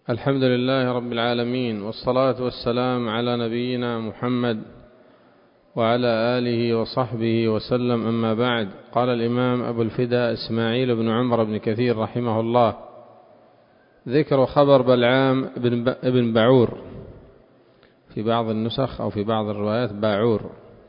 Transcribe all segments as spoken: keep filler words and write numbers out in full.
الحمد لله رب العالمين، والصلاة والسلام على نبينا محمد وعلى آله وصحبه وسلم، أما بعد. قال الإمام أبو الفداء إسماعيل بن عمر بن كثير رحمه الله: ذكر خبر بلعام بن بعور، في بعض النسخ أو في بعض الروايات باعور.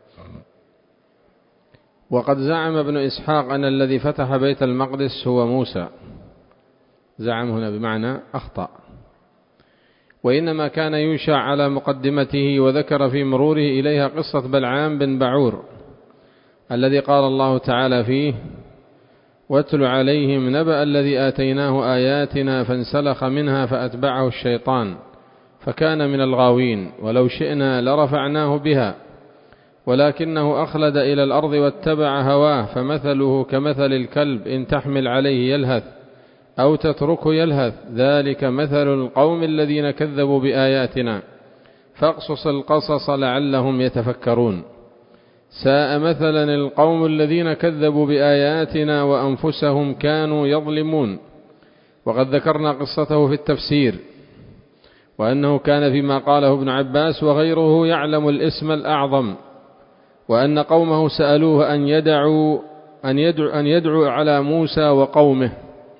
وقد زعم ابن إسحاق أن الذي فتح بيت المقدس هو موسى. زعم هنا بمعنى أخطأ، وإنما كان ينشأ على مقدمته، وذكر في مروره إليها قصة بلعام بن بعور الذي قال الله تعالى فيه: واتل عليهم نبأ الذي آتيناه آياتنا فانسلخ منها فأتبعه الشيطان فكان من الغاوين ولو شئنا لرفعناه بها ولكنه أخلد إلى الأرض واتبع هواه فمثله كمثل الكلب إن تحمل عليه يلهث أو تتركه يلهث، ذلك مثل القوم الذين كذبوا بآياتنا فاقصص القصص لعلهم يتفكرون. ساء مثلا القوم الذين كذبوا بآياتنا وأنفسهم كانوا يظلمون. وقد ذكرنا قصته في التفسير، وأنه كان فيما قاله ابن عباس وغيره يعلم الاسم الأعظم، وأن قومه سألوه أن يدعوا أن يدعو, أن يدعو على موسى وقومه.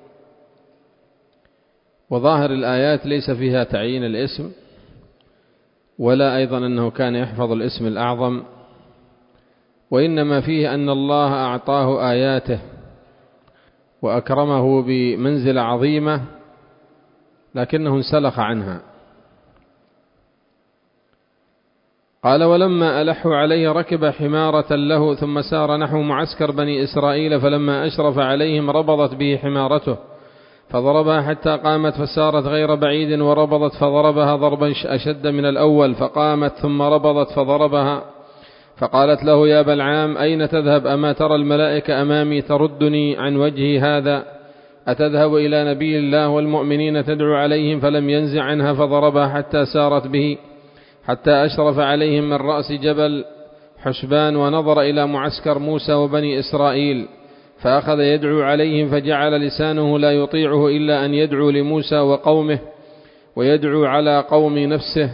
وظاهر الآيات ليس فيها تعيين الاسم، ولا أيضا أنه كان يحفظ الاسم الأعظم، وإنما فيه أن الله أعطاه آياته وأكرمه بمنزلة عظيمة لكنه انسلخ عنها. قال: ولما ألحوا عليه ركب حمارة له ثم سار نحو معسكر بني إسرائيل، فلما أشرف عليهم ربضت به حمارته فضربها حتى قامت فسارت غير بعيد، وربضت فضربها ضربا أشد من الأول فقامت، ثم ربضت فضربها. فقالت له: يا بلعام، أين تذهب؟ أما ترى الملائكة أمامي تردني عن وجهي هذا؟ أتذهب إلى نبي الله والمؤمنين تدعو عليهم؟ فلم ينزع عنها فضربها حتى سارت به، حتى أشرف عليهم من رأس جبل حسبان، ونظر إلى معسكر موسى وبني إسرائيل فأخذ يدعو عليهم، فجعل لسانه لا يطيعه إلا أن يدعو لموسى وقومه ويدعو على قوم نفسه،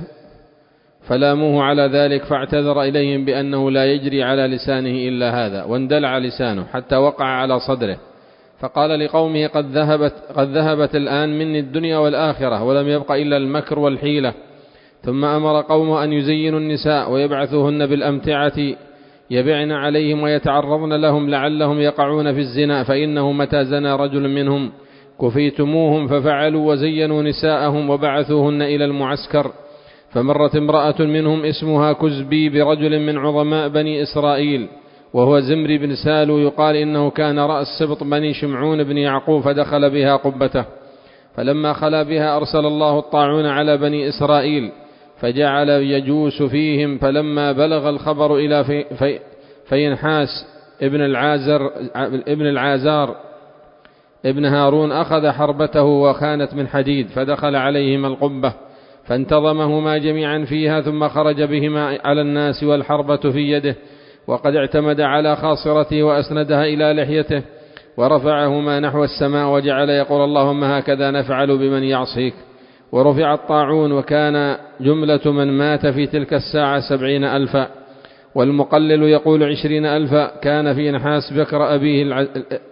فلاموه على ذلك، فاعتذر إليهم بأنه لا يجري على لسانه إلا هذا، واندلع لسانه حتى وقع على صدره، فقال لقومه: قد ذهبت, قد ذهبت الآن مني الدنيا والآخرة، ولم يبق إلا المكر والحيلة. ثم أمر قومه أن يزينوا النساء ويبعثوهن بالأمتعة يبعن عليهم ويتعرضن لهم لعلهم يقعون في الزنا، فإنه متى زنى رجل منهم كفيتموهم. ففعلوا وزينوا نساءهم وبعثوهن إلى المعسكر. فمرت امرأة منهم اسمها كزبي برجل من عظماء بني إسرائيل وهو زمري بن سالو، يقال إنه كان رأس سبط بني شمعون بن يعقوب، فدخل بها قبته. فلما خلا بها أرسل الله الطاعون على بني إسرائيل فجعل يجوس فيهم. فلما بلغ الخبر إلى في في فينحاس ابن العازر ابن العازار ابن هارون أخذ حربته وخانت من حديد، فدخل عليهما القبة فانتظمهما جميعا فيها، ثم خرج بهما على الناس والحربة في يده، وقد اعتمد على خاصرته وأسندها إلى لحيته ورفعهما نحو السماء، وجعل يقول: اللهم هكذا نفعل بمن يعصيك. ورفع الطاعون، وكان جملة من مات في تلك الساعة سبعين ألفا، والمقلل يقول عشرين ألفا. كان في نحاس بكر أبيه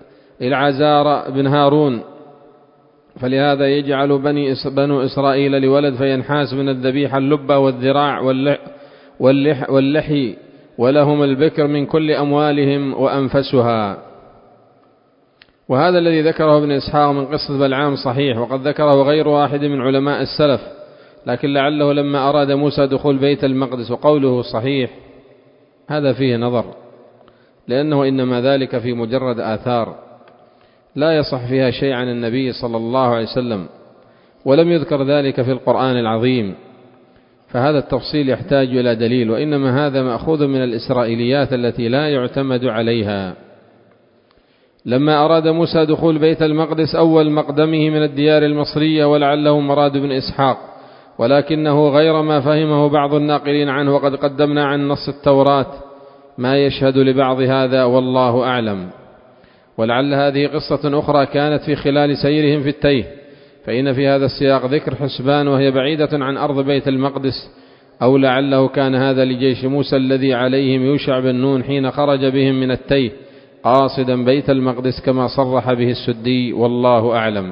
العزار بن هارون، فلهذا يجعل بني بنو إسرائيل لولد فينحاس من الذبيحة اللبة والذراع واللح واللحي، ولهم البكر من كل أموالهم وأنفسها. وهذا الذي ذكره ابن إسحاق من قصة بلعام صحيح، وقد ذكره غير واحد من علماء السلف، لكن لعله لما أراد موسى دخول بيت المقدس وقوله صحيح هذا فيه نظر، لأنه إنما ذلك في مجرد آثار لا يصح فيها شيء عن النبي صلى الله عليه وسلم، ولم يذكر ذلك في القرآن العظيم، فهذا التفصيل يحتاج إلى دليل، وإنما هذا مأخوذ من الإسرائيليات التي لا يعتمد عليها. لما أراد موسى دخول بيت المقدس أول مقدمه من الديار المصرية، ولعله مراد بن إسحاق، ولكنه غير ما فهمه بعض الناقلين عنه، وقد قدمنا عن نص التوراة ما يشهد لبعض هذا، والله أعلم. ولعل هذه قصة أخرى كانت في خلال سيرهم في التيه، فإن في هذا السياق ذكر حسبان وهي بعيدة عن أرض بيت المقدس، أو لعله كان هذا لجيش موسى الذي عليهم يوشع بن نون حين خرج بهم من التيه قاصدا بيت المقدس كما صرح به السدي، والله أعلم.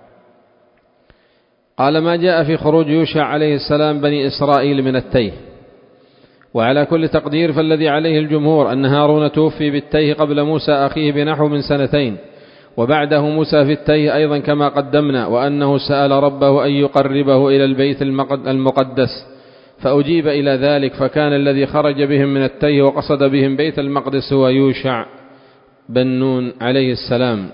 قال: ما جاء في خروج يوشع عليه السلام بني إسرائيل من التيه. وعلى كل تقدير فالذي عليه الجمهور أن هارون توفي بالتيه قبل موسى أخيه بنحو من سنتين، وبعده موسى في التيه أيضا كما قدمنا، وأنه سأل ربه أن يقربه إلى البيت المقدس فأجيب إلى ذلك، فكان الذي خرج بهم من التيه وقصد بهم بيت المقدس هو يوشع بن نون عليه السلام.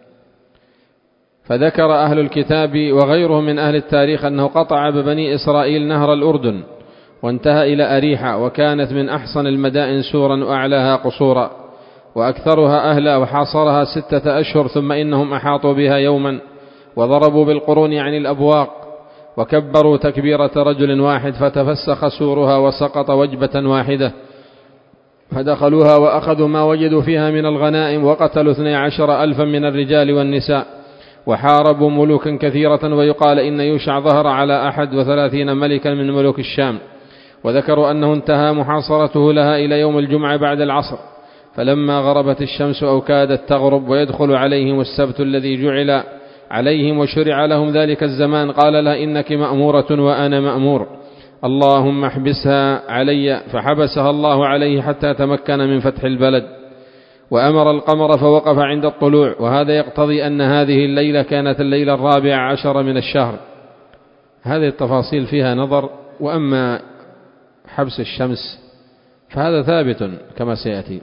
فذكر أهل الكتاب وغيرهم من أهل التاريخ أنه قطع ببني إسرائيل نهر الأردن وانتهى إلى أريحة، وكانت من أحسن المدائن سورا وأعلاها قصورا وأكثرها أهلا، وحاصرها ستة أشهر، ثم إنهم أحاطوا بها يوما وضربوا بالقرون عن الأبواق وكبروا تكبيرة رجل واحد، فتفسخ سورها وسقط وجبة واحدة، فدخلوها وأخذوا ما وجدوا فيها من الغنائم، وقتلوا اثني عشر ألفا من الرجال والنساء، وحاربوا ملوكا كثيرة. ويقال إن يوشع ظهر على أحد وثلاثين ملكا من ملوك الشام. وذكروا أنه انتهى محاصرته لها إلى يوم الجمعة بعد العصر، فلما غربت الشمس أو كادت تغرب ويدخل عليهم السبت الذي جعل عليهم وشرع لهم ذلك الزمان، قال لها: إنك مأمورة وأنا مأمور، اللهم احبسها علي، فحبسها الله عليه حتى تمكن من فتح البلد. وأمر القمر فوقف عند الطلوع، وهذا يقتضي أن هذه الليلة كانت الليلة الرابعة عشر من الشهر. هذه التفاصيل فيها نظر، وأما حبس الشمس فهذا ثابت كما سيأتي.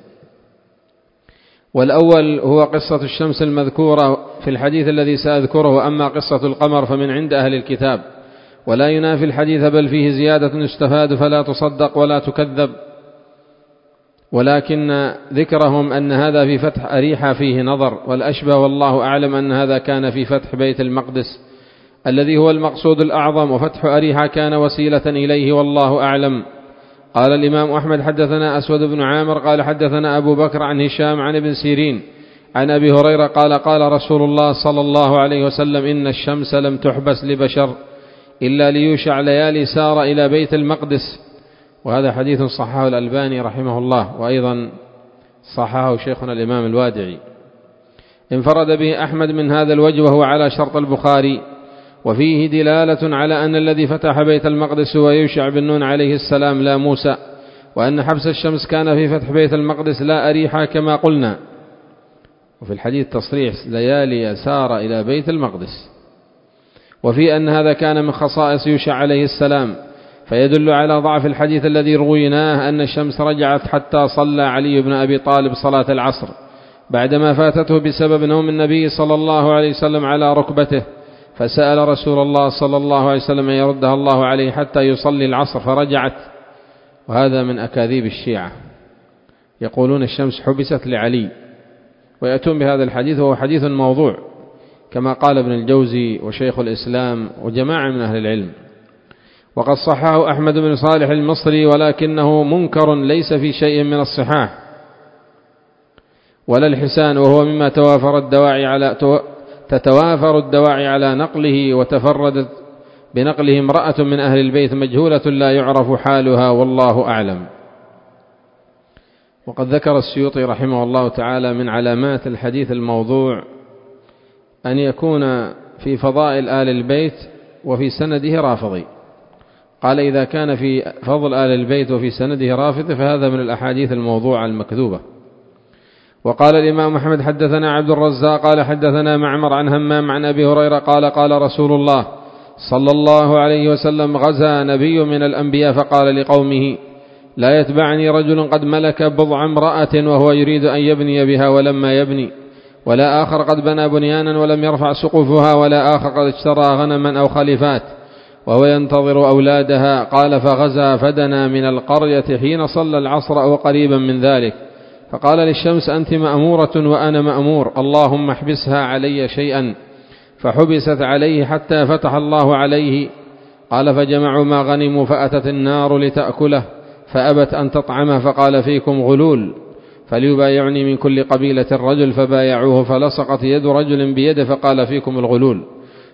والأول هو قصة الشمس المذكورة في الحديث الذي سأذكره، وأما قصة القمر فمن عند أهل الكتاب، ولا ينافي الحديث بل فيه زيادة يستفاد فلا تصدق ولا تكذب، ولكن ذكرهم أن هذا في فتح أريحة فيه نظر، والأشبه والله أعلم أن هذا كان في فتح بيت المقدس الذي هو المقصود الأعظم، وفتح أريحة كان وسيلة إليه، والله أعلم. قال الإمام أحمد: حدثنا أسود بن عامر قال حدثنا أبو بكر عن هشام عن ابن سيرين عن أبي هريرة قال: قال رسول الله صلى الله عليه وسلم: إن الشمس لم تحبس لبشر إلا ليوشع ليالي سار إلى بيت المقدس. وهذا حديث صححه الألباني رحمه الله، وأيضا صححه شيخنا الإمام الوادعي. انفرد به أحمد من هذا الوجه وهو على شرط البخاري، وفيه دلالة على أن الذي فتح بيت المقدس هو يوشع بن نون عليه السلام لا موسى، وأن حبس الشمس كان في فتح بيت المقدس لا أريحة كما قلنا. وفي الحديث تصريح ليالي سار إلى بيت المقدس، وفي أن هذا كان من خصائص يوشع عليه السلام، فيدل على ضعف الحديث الذي رويناه أن الشمس رجعت حتى صلى علي بن أبي طالب صلاة العصر بعدما فاتته بسبب نوم النبي صلى الله عليه وسلم على ركبته، فسأل رسول الله صلى الله عليه وسلم أن يردها الله عليه حتى يصلي العصر فرجعت. وهذا من أكاذيب الشيعة، يقولون الشمس حبست لعلي، ويأتون بهذا الحديث وهو حديث موضوع كما قال ابن الجوزي وشيخ الإسلام وجماعة من أهل العلم. وقد صححه أحمد بن صالح المصري، ولكنه منكر ليس في شيء من الصحاح ولا الحسان، وهو مما توافر الدواعي على تتوافر الدواعي على نقله، وتفردت بنقله امرأة من أهل البيت مجهولة لا يعرف حالها، والله أعلم. وقد ذكر السيوطي رحمه الله تعالى من علامات الحديث الموضوع أن يكون في فضائل آل البيت وفي سنده رافضي. قال: إذا كان في فضل آل البيت وفي سنده رافضي فهذا من الأحاديث الموضوعة المكذوبة. وقال الإمام أحمد: حدثنا عبد الرزاق قال حدثنا معمر عن همام عن أبي هريرة قال: قال رسول الله صلى الله عليه وسلم: غزا نبي من الأنبياء فقال لقومه: لا يتبعني رجل قد ملك بضع امرأة وهو يريد أن يبني بها ولما يبني، ولا آخر قد بنى بنيانا ولم يرفع سقفها، ولا آخر قد اشترى غنما أو خليفات وهو ينتظر أولادها. قال: فغزا فدنا من القرية حين صلى العصر أو قريبا من ذلك، فقال للشمس: أنت مأمورة وأنا مأمور، اللهم احبسها علي شيئا، فحبست عليه حتى فتح الله عليه. قال: فجمعوا ما غنموا فأتت النار لتأكله فأبت أن تطعمه، فقال: فيكم غلول، فليبايعني من كل قبيلة رجل، فبايعوه، فلصقت يد رجل بيده فقال: فيكم الغلول،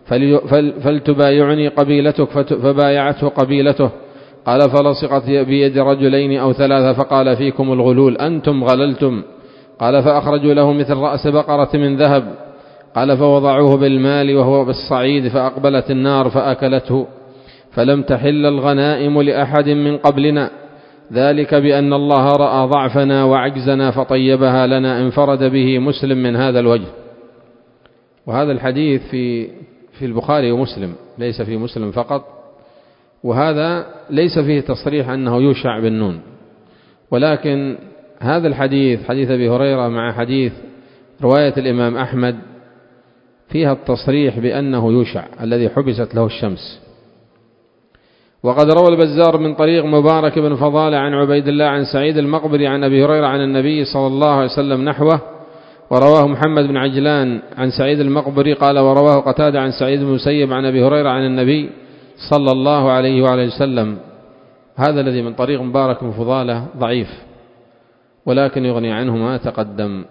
فلتبايعني قبيلتك، فبايعته قبيلته. قال فلصقت بيد رجلين أو ثلاثة فقال فيكم الغلول أنتم غللتم. قال فأخرجوا له مثل رأس بقرة من ذهب. قال فوضعوه بالمال وهو بالصعيد، فأقبلت النار فأكلته، فلم تحل الغنائم لأحد من قبلنا، ذلك بأن الله رأى ضعفنا وعجزنا فطيبها لنا. انفرد به مسلم من هذا الوجه. وهذا الحديث في في البخاري ومسلم، ليس في مسلم فقط، وهذا ليس فيه تصريح أنه يوشع بن نون، ولكن هذا الحديث حديث أبي هريرة مع حديث رواية الإمام أحمد فيها التصريح بأنه يوشع الذي حبست له الشمس. وقد روى البزار من طريق مبارك بن فضالة عن عبيد الله عن سعيد المقبري عن أبي هريرة عن النبي صلى الله عليه وسلم نحوه. ورواه محمد بن عجلان عن سعيد المقبري قال ورواه قتادة عن سعيد بن المسيب عن أبي هريرة عن النبي صلى الله عليه وعلى وسلم. هذا الذي من طريق مبارك بن فضالة ضعيف، ولكن يغني عنه ما تقدم.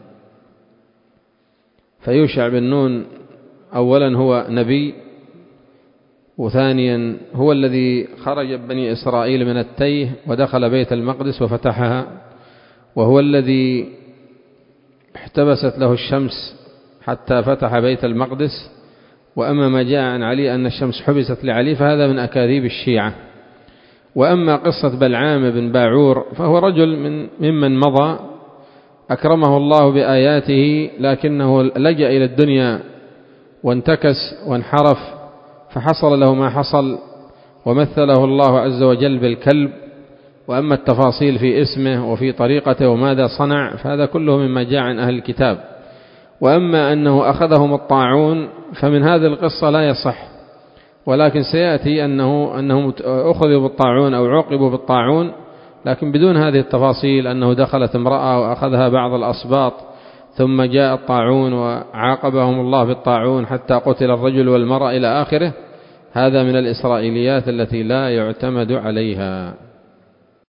فيوشع بن نون أولا هو نبي، وثانيا هو الذي خرج بني إسرائيل من التيه ودخل بيت المقدس وفتحها، وهو الذي احتبست له الشمس حتى فتح بيت المقدس. وأما ما جاء عن علي أن الشمس حبست لعلي فهذا من أكاذيب الشيعة. وأما قصة بلعام بن باعور فهو رجل من ممن مضى أكرمه الله بآياته، لكنه لجأ إلى الدنيا وانتكس وانحرف فحصل له ما حصل، ومثله الله عز وجل بالكلب. وأما التفاصيل في اسمه وفي طريقته وماذا صنع فهذا كله مما جاء عن أهل الكتاب. وأما أنه أخذهم الطاعون فمن هذه القصة لا يصح، ولكن سيأتي أنه أنهم أخذوا بالطاعون أو عوقبوا بالطاعون، لكن بدون هذه التفاصيل أنه دخلت امرأة وأخذها بعض الأصباط ثم جاء الطاعون وعاقبهم الله بالطاعون حتى قتل الرجل والمرأة إلى آخره. هذا من الإسرائيليات التي لا يعتمد عليها.